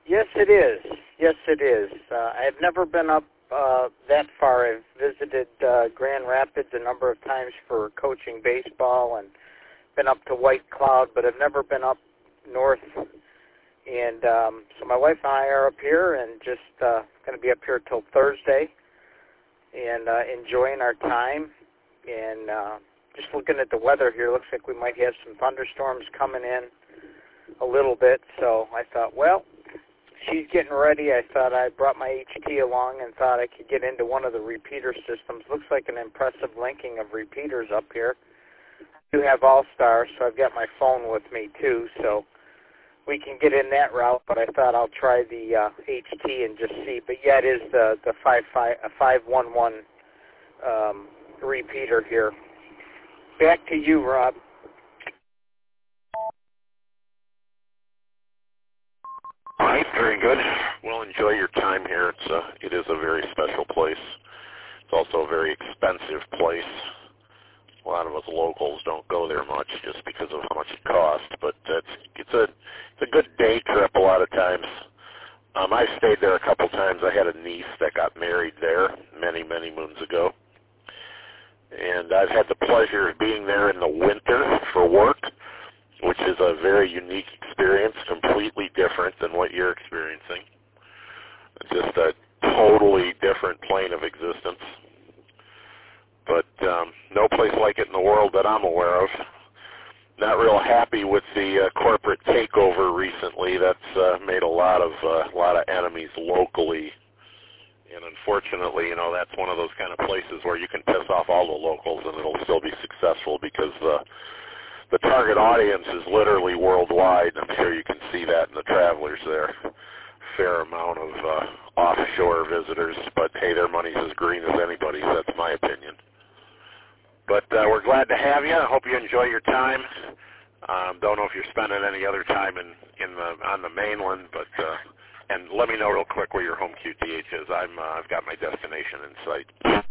Yes, it is. Yes, it is. I've never been up that far. I've visited Grand Rapids a number of times for coaching baseball and been up to White Cloud, but I've never been up north. And so my wife and I are up here and just going to be up here till Thursday and enjoying our time. And just looking at the weather here, looks like we might have some thunderstorms coming in a little bit. So I thought, well, she's getting ready. I thought I brought my HT along and thought I could get into one of the repeater systems. Looks like an impressive linking of repeaters up here. I do have All-Star, so I've got my phone with me too, so we can get in that route, but I thought I'll try the HT and just see. But yeah, it is the 511 repeater here. Back to you, Rob. All right, very good. Well, enjoy your time here. It is a very special place. It's also a very expensive place. A lot of us locals don't go there much just because of how much it costs, but it's a good day trip a lot of times. I've stayed there a couple times. I had a niece that got married there many, many moons ago, and I've had the pleasure of being there in the winter for work, which is a very unique experience, completely different than what you're experiencing. Just a totally different plane of existence. But no place like it in the world that I'm aware of. Not real happy with the corporate takeover recently. That's made a lot of enemies locally. And unfortunately, that's one of those kind of places where you can piss off all the locals and it'll still be successful because the target audience is literally worldwide. I'm sure you can see that in the travelers there. Fair amount of offshore visitors, but hey, their money's as green as anybody's. That's my opinion. But we're glad to have you. I hope you enjoy your time. Don't know if you're spending any other time on the mainland, but and let me know real quick where your home QTH is. I've got my destination in sight.